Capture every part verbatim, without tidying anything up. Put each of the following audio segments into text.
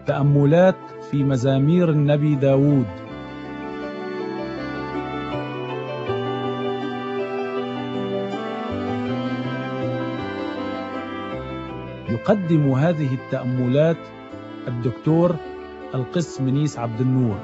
تأملات في مزامير النبي داود. يقدم هذه التأملات الدكتور القس منيس عبد النور.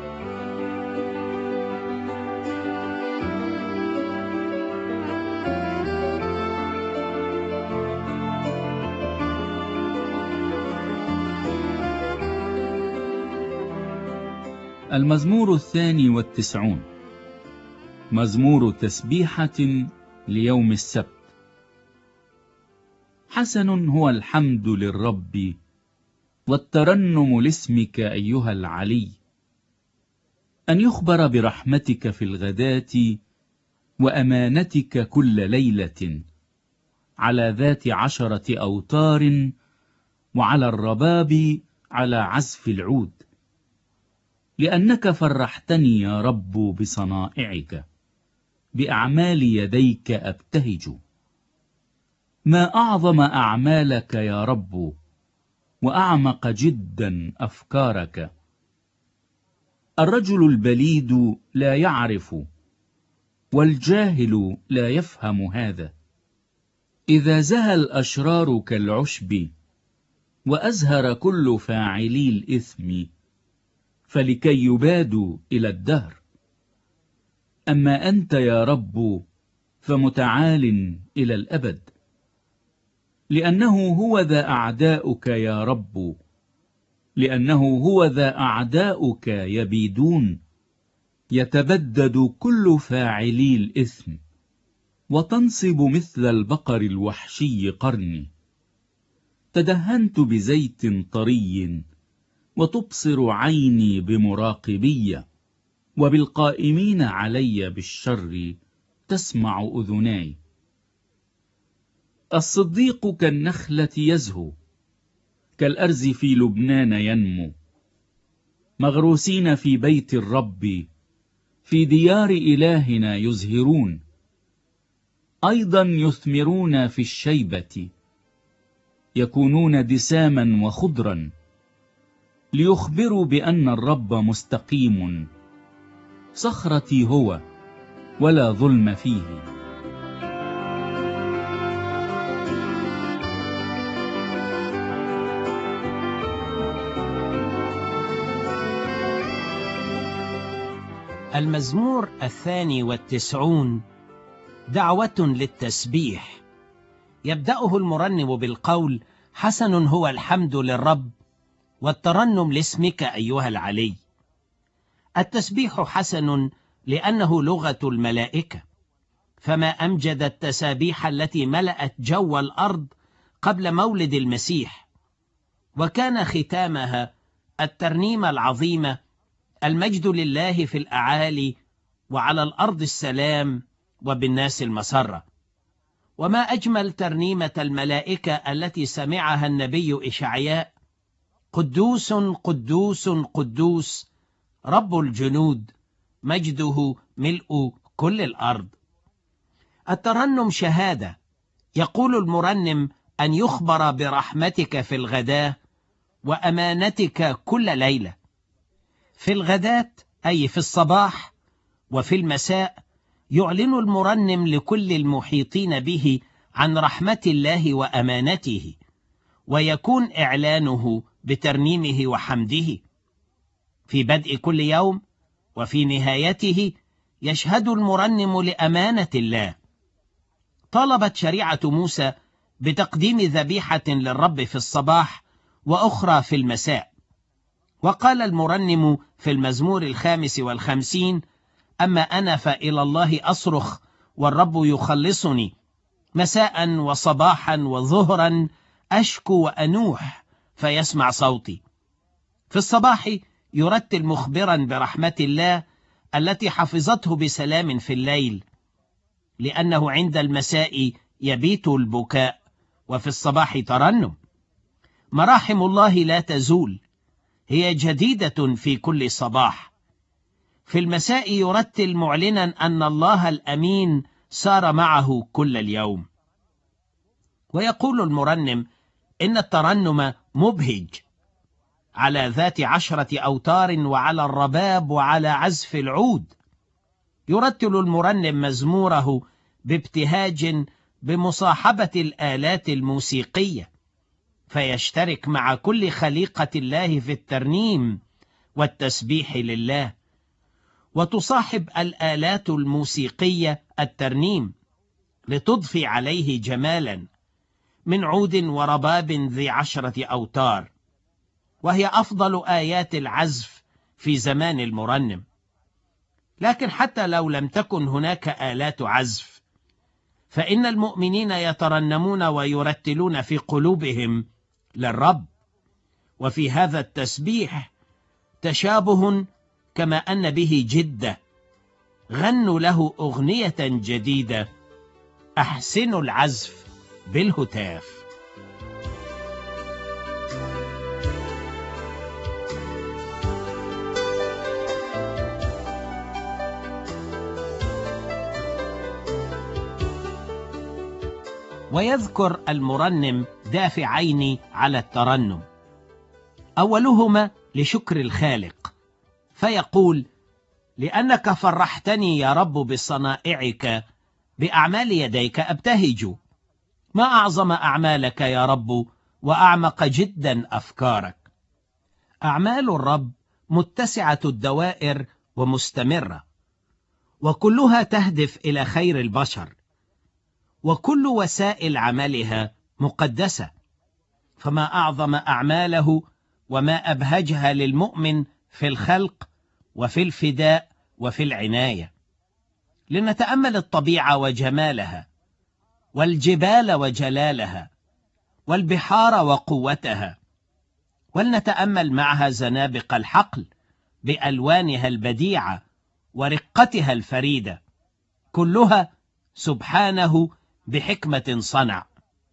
المزمور الثاني والتسعون، مزمور تسبيحة ليوم السبت. حسن هو الحمد للرب، والترنم لاسمك أيها العلي، أن يخبر برحمتك في الغداة وأمانتك كل ليلة، على ذات عشرة أوتار وعلى الرباب على عزف العود. لأنك فرحتني يا رب بصنائعك، بأعمال يديك أبتهج. ما أعظم أعمالك يا رب، وأعمق جدا أفكارك. الرجل البليد لا يعرف، والجاهل لا يفهم هذا. إذا زهى الأشرار كالعشب، وأزهر كل فاعلي الإثم، فلكي يبادوا إلى الدهر. أما أنت يا رب فمتعال إلى الأبد، لأنه هو ذا أعداؤك يا رب، لأنه هو ذا أعداؤك يبيدون. يتبدد كل فاعلي الإثم، وتنصب مثل البقر الوحشي قرني. تدهنت بزيت طري، وتبصر عيني بمراقبية، وبالقائمين علي بالشر تسمع أذناي. الصديق كالنخلة يزهو، كالأرز في لبنان ينمو، مغروسين في بيت الرب، في ديار إلهنا يزهرون. أيضا يثمرون في الشيبة، يكونون دساما وخضرا، ليخبروا بأن الرب مستقيم. صخرتي هو، ولا ظلم فيه. المزمور الثاني والتسعون، دعوة للتسبيح. يبدأه المرنم بالقول: حسن هو الحمد للرب، والترنم لاسمك أيها العلي. التسبيح حسن لأنه لغة الملائكة، فما أمجد التسابيح التي ملأت جو الأرض قبل مولد المسيح، وكان ختامها الترنيمة العظيمة: المجد لله في الأعالي، وعلى الأرض السلام، وبالناس المسرة. وما أجمل ترنيمة الملائكة التي سمعها النبي إشعياء: قدوس قدوس قدوس رب الجنود، مجده ملء كل الأرض. الترنم شهادة. يقول المرنم أن يخبر برحمتك في الغداة وأمانتك كل ليلة. في الغداة أي في الصباح، وفي المساء يعلن المرنم لكل المحيطين به عن رحمة الله وأمانته، ويكون إعلانه بترنيمه وحمده. في بدء كل يوم وفي نهايته يشهد المرنم لأمانة الله. طلبت شريعة موسى بتقديم ذبيحة للرب في الصباح وأخرى في المساء. وقال المرنم في المزمور الخامس والخمسين: أما أنا فإلى الله أصرخ، والرب يخلصني. مساء وصباحا وظهرا أشكو وأنوح، فيسمع صوتي. في الصباح يرتل مخبرا برحمة الله التي حفظته بسلام في الليل، لأنه عند المساء يبيت البكاء، وفي الصباح ترنم. مراحم الله لا تزول، هي جديدة في كل صباح. في المساء يرتل معلنا أن الله الأمين سار معه كل اليوم. ويقول المرنم إن الترنم مبهج. على ذات عشرة أوتار وعلى الرباب وعلى عزف العود. يرتل المرنم مزموره بابتهاج بمصاحبة الآلات الموسيقية، فيشترك مع كل خليقة الله في الترنيم والتسبيح لله، وتصاحب الآلات الموسيقية الترنيم لتضفي عليه جمالا من عود ورباب ذي عشرة أوتار، وهي أفضل آيات العزف في زمان المرنم. لكن حتى لو لم تكن هناك آلات عزف، فإن المؤمنين يترنمون ويرتلون في قلوبهم للرب، وفي هذا التسبيح تشابه كما أن به جدة. غنوا له أغنية جديدة، أحسنوا العزف بالهتاف. ويذكر المرنم دافعين على الترنم، أولهما لشكر الخالق، فيقول: لأنك فرحتني يا رب بصنائعك، بأعمال يديك أبتهج. ما أعظم أعمالك يا رب، وأعمق جدا أفكارك. أعمال الرب متسعة الدوائر ومستمرة، وكلها تهدف إلى خير البشر، وكل وسائل عملها مقدسة. فما أعظم أعماله وما أبهجها للمؤمن في الخلق وفي الفداء وفي العناية. لنتأمل الطبيعة وجمالها، والجبال وجلالها، والبحار وقوتها، ولنتأمل معها زنابق الحقل بألوانها البديعة ورقتها الفريدة، كلها سبحانه بحكمة صنع.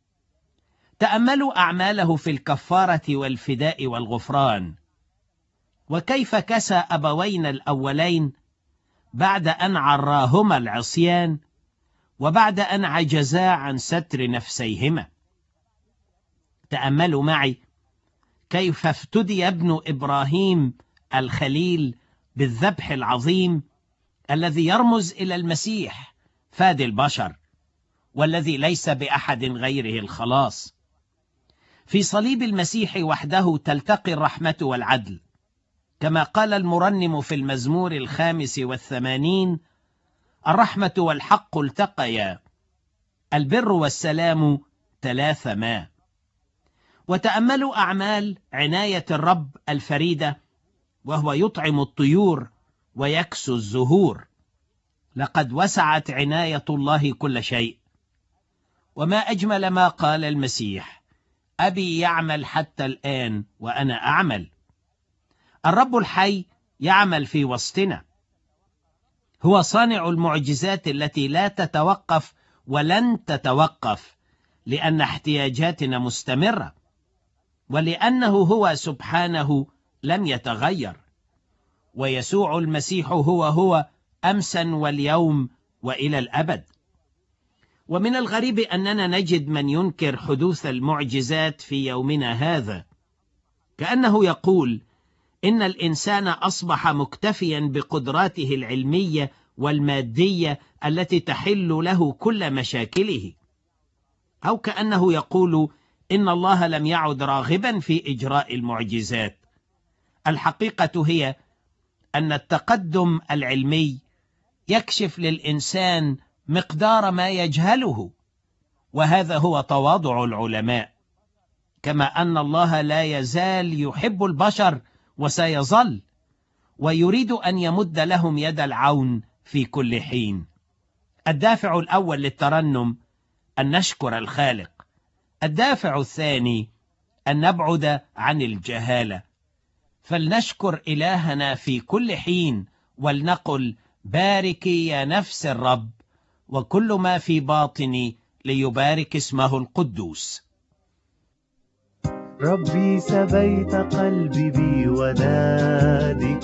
تأملوا أعماله في الكفارة والفداء والغفران، وكيف كسى أبوينا الأولين بعد أن عراهما العصيان، وبعد أن عجزا عن ستر نفسيهما. تأملوا معي كيف افتدي ابن إبراهيم الخليل بالذبح العظيم الذي يرمز إلى المسيح فادي البشر، والذي ليس بأحد غيره الخلاص. في صليب المسيح وحده تلتقي الرحمة والعدل، كما قال المرنم في المزمور الخامس والثمانين: الرحمة والحق التقيا، البر والسلام تلاثما. وتأملوا أعمال عناية الرب الفريدة، وهو يطعم الطيور ويكسو الزهور. لقد وسعت عناية الله كل شيء. وما أجمل ما قال المسيح: أبي يعمل حتى الآن وأنا أعمل. الرب الحي يعمل في وسطنا، هو صانع المعجزات التي لا تتوقف ولن تتوقف، لأن احتياجاتنا مستمرة، ولأنه هو سبحانه لم يتغير. ويسوع المسيح هو هو أمسا واليوم وإلى الأبد. ومن الغريب أننا نجد من ينكر حدوث المعجزات في يومنا هذا، كأنه يقول إن الإنسان أصبح مكتفيا بقدراته العلمية والمادية التي تحل له كل مشاكله، أو كأنه يقول إن الله لم يعد راغبا في إجراء المعجزات. الحقيقة هي أن التقدم العلمي يكشف للإنسان مقدار ما يجهله، وهذا هو تواضع العلماء. كما أن الله لا يزال يحب البشر وسيظل، ويريد أن يمد لهم يد العون في كل حين. الدافع الأول للترنم أن نشكر الخالق. الدافع الثاني أن نبعد عن الجهالة، فلنشكر إلهنا في كل حين، ولنقل: باركي يا نفس الرب، وكل ما في باطني ليبارك اسمه القدوس. ربي سبيت قلبي بودادك،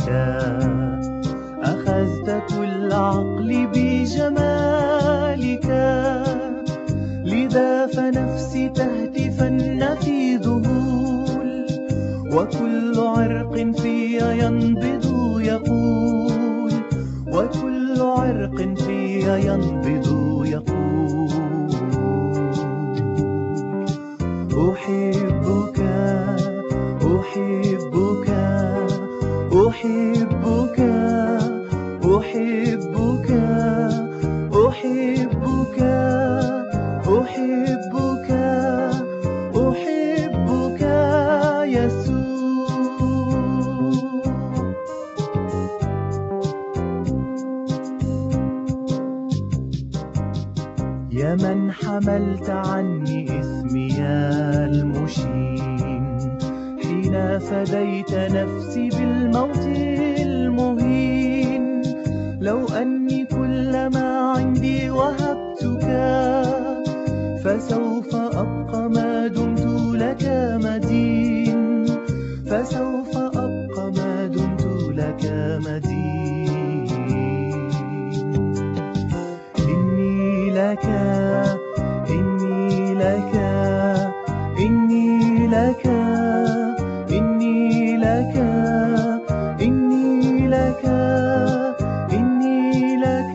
أخذت كل عقلي بجمالك، لذا فنفسي تهتفن في ذهول، وكل عرق في ينبض يقول، وكل عرق في ينبض يقول أحبك أحبك أحبك أحبك أحبك أحبك أحبك يسوع. يا من حملت عني إثمي المشين، حين فديت نفسي بالموت المهين. لو أني كل ما عندي وهبتك، فسوف أبقى ما دمت لك مدين، فسوف أبقى ما دمت لك مدين. إني لك إني لك إني لك إني لك إني لك إني لك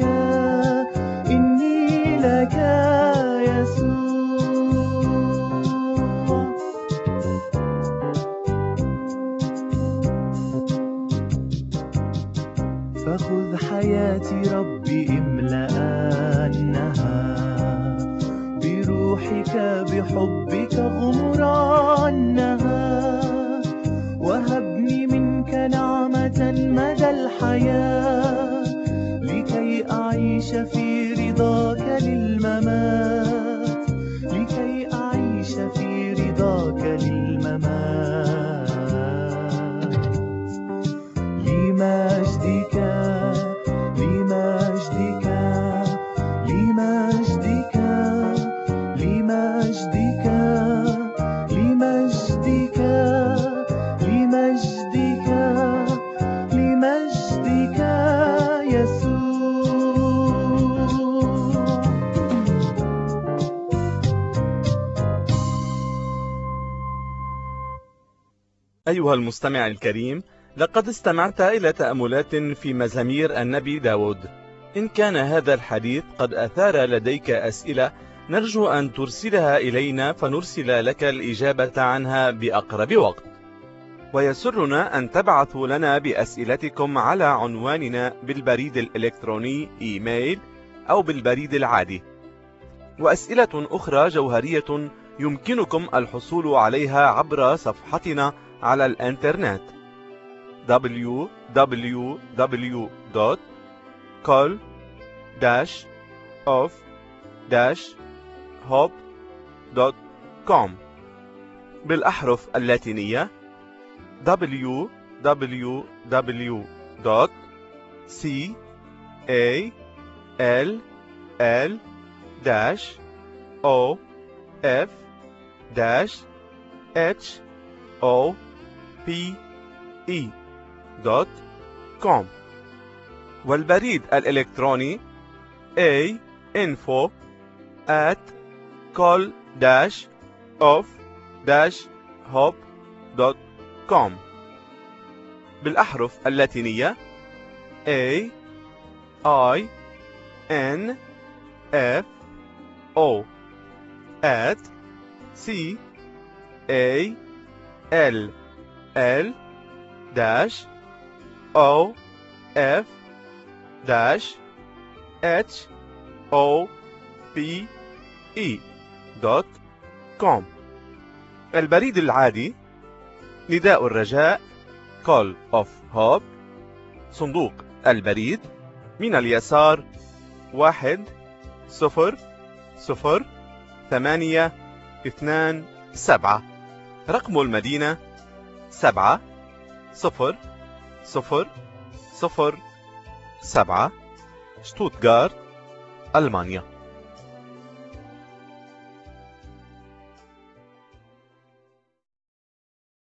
إني لك يسوع. فخذ حياتي ربي املأنها بروحك بحبك غمرانها، وهبني منك نعمة مدى الحياة، لكي أعيش في رضاك للممات، لكي أعيش في رضاك للممات. لمجدك لمجدك لمجدك لمجدك لمجدك لمجدك لمجدك يسوع. أيها المستمع الكريم، لقد استمعت إلى تأملات في مزامير النبي داود. إن كان هذا الحديث قد أثار لديك أسئلة، نرجو أن ترسلها إلينا فنرسل لك الإجابة عنها بأقرب وقت. ويسرنا أن تبعثوا لنا بأسئلتكم على عنواننا بالبريد الإلكتروني إيميل أو بالبريد العادي. وأسئلة أخرى جوهرية يمكنكم الحصول عليها عبر صفحتنا على الإنترنت دبليو دبليو دبليو دوت كول داش أوف داش هوب دوت كوم بالأحرف اللاتينية دبليو دبليو دبليو دوت سي إيه إل إل داش أو إف داش إتش أو بي إي دوت كوم، والبريد الإلكتروني A info at call dash of dash hop دوت كوم بالأحرف اللاتينية A I N F O at C A L L dash O F dash H O P E دوت كوم. البريد العادي نداء الرجاء Call of Hope، صندوق البريد من اليسار واحد صفر صفر ثمانية اثنان سبعة، رقم المدينة سبعة صفر صفر صفر سبعة، شتوتغارت، ألمانيا.